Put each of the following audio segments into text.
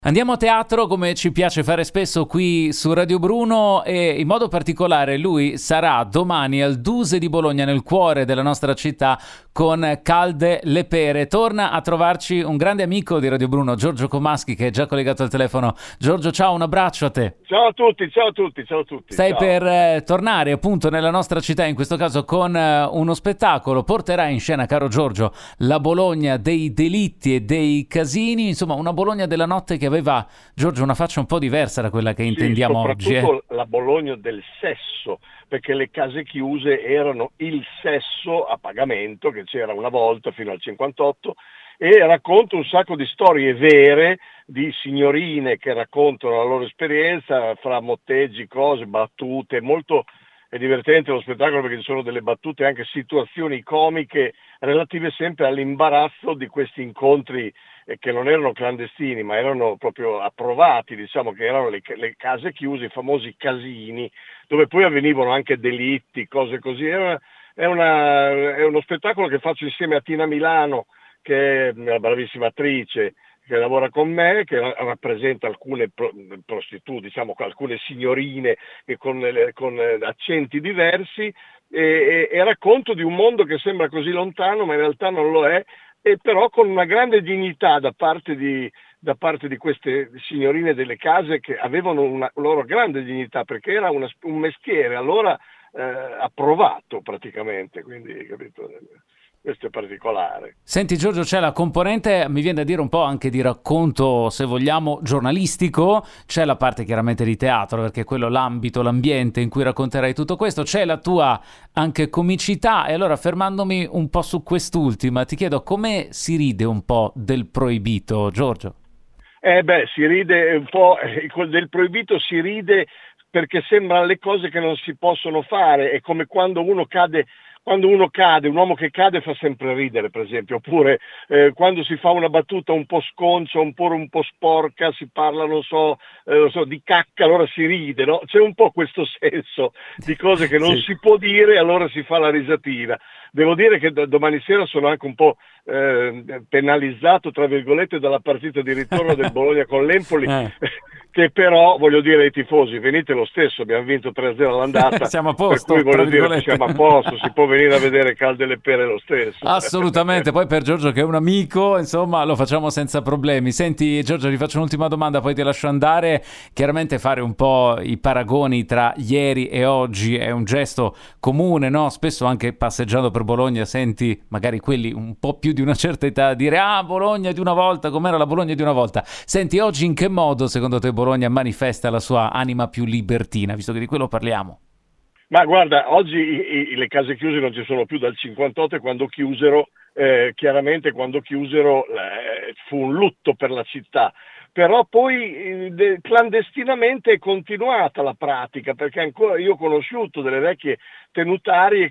Andiamo a teatro come ci piace fare spesso qui su Radio Bruno e in modo particolare lui sarà domani al Duse di Bologna, nel cuore della nostra città, con Calde le Pere. Torna a trovarci un grande amico di Radio Bruno, Giorgio Comaschi, che è già collegato al telefono. Giorgio, ciao, un abbraccio a te. Ciao a tutti, ciao a tutti, ciao a tutti. Stai ciao. per tornare appunto nella nostra città, in questo caso con uno spettacolo. Porterai in scena, caro Giorgio, la Bologna dei delitti e dei casini, insomma una Bologna della notte che aveva, Giorgio, una faccia un po' diversa da quella che intendiamo oggi. Soprattutto la Bologna del sesso, perché le case chiuse erano il sesso a pagamento che c'era una volta fino al 58, e racconta un sacco di storie vere di signorine che raccontano la loro esperienza fra motteggi, cose, battute. Molto è divertente lo spettacolo perché ci sono delle battute, anche situazioni comiche relative sempre all'imbarazzo di questi incontri che non erano clandestini ma erano proprio approvati, diciamo che erano le case chiuse, i famosi casini, dove poi avvenivano anche delitti, cose così. È uno spettacolo che faccio insieme a Tina Milano, che è una bravissima attrice che lavora con me, che rappresenta alcune prostitute, diciamo alcune signorine con accenti diversi, e racconto di un mondo che sembra così lontano ma in realtà non lo è, e però con una grande dignità da parte di queste signorine delle case, che avevano una loro grande dignità perché era un mestiere allora approvato praticamente, quindi capito? Questo è particolare. Senti Giorgio, c'è la componente, mi viene da dire un po' anche di racconto, se vogliamo, giornalistico, c'è la parte chiaramente di teatro, perché è quello l'ambito, l'ambiente in cui racconterai tutto questo, c'è la tua anche comicità, e allora fermandomi un po' su quest'ultima, ti chiedo come si ride un po' del proibito, Giorgio? Si ride un po', del proibito si ride perché sembrano le cose che non si possono fare, è come quando uno cade, un uomo che cade fa sempre ridere, per esempio, oppure quando si fa una battuta un po' sconcia, un po' sporca, si parla, non so, di cacca, allora si ride, no? C'è un po' questo senso di cose che non si può dire, allora si fa la risatina. Devo dire che domani sera sono anche un po' penalizzato, tra virgolette, dalla partita di ritorno del Bologna con l'Empoli, che però, voglio dire ai tifosi, venite lo stesso, abbiamo vinto 3-0 all'andata, siamo a posto, per cui voglio dire che siamo a posto, si può venire a vedere Calde le Pere lo stesso. Assolutamente, poi per Giorgio che è un amico, insomma, lo facciamo senza problemi. Senti Giorgio, ti faccio un'ultima domanda, poi ti lascio andare. Chiaramente fare un po' i paragoni tra ieri e oggi è un gesto comune, no? Spesso anche passeggiando per Bologna senti magari quelli un po' più di una certa età dire Bologna di una volta, com'era la Bologna di una volta. Senti, oggi in che modo secondo te Bologna manifesta la sua anima più libertina, visto che di quello parliamo? Ma guarda, oggi le case chiuse non ci sono più dal 58, e quando chiusero, chiaramente quando chiusero fu un lutto per la città. Però poi clandestinamente è continuata la pratica, perché ancora io ho conosciuto delle vecchie tenutarie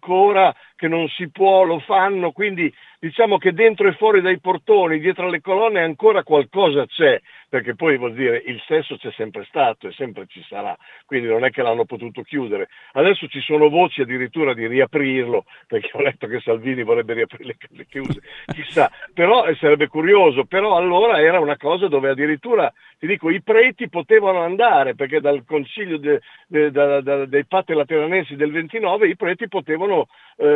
che non si può, lo fanno, quindi diciamo che dentro e fuori dai portoni, dietro alle colonne ancora qualcosa c'è, perché poi vuol dire il sesso c'è sempre stato e sempre ci sarà, quindi non è che l'hanno potuto chiudere. Adesso ci sono voci addirittura di riaprirlo, perché ho letto che Salvini vorrebbe riaprire le case chiuse, chissà, però sarebbe curioso. Però allora era una cosa dove addirittura, ti dico, i preti potevano andare, perché dal concilio dei Patti Lateranensi del 29 i preti potevano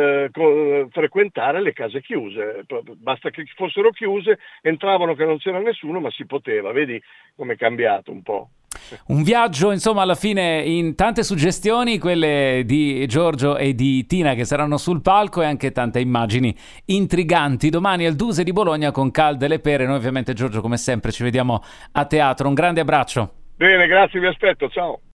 frequentare le case chiuse, basta che fossero chiuse, entravano che non c'era nessuno, ma si poteva. Vedi come è cambiato un po'. Un viaggio, insomma, alla fine in tante suggestioni, quelle di Giorgio e di Tina che saranno sul palco, e anche tante immagini intriganti. Domani al Duse di Bologna con Calde le Pere. Noi ovviamente, Giorgio, come sempre ci vediamo a teatro. Un grande abbraccio. Bene, grazie, vi aspetto, ciao.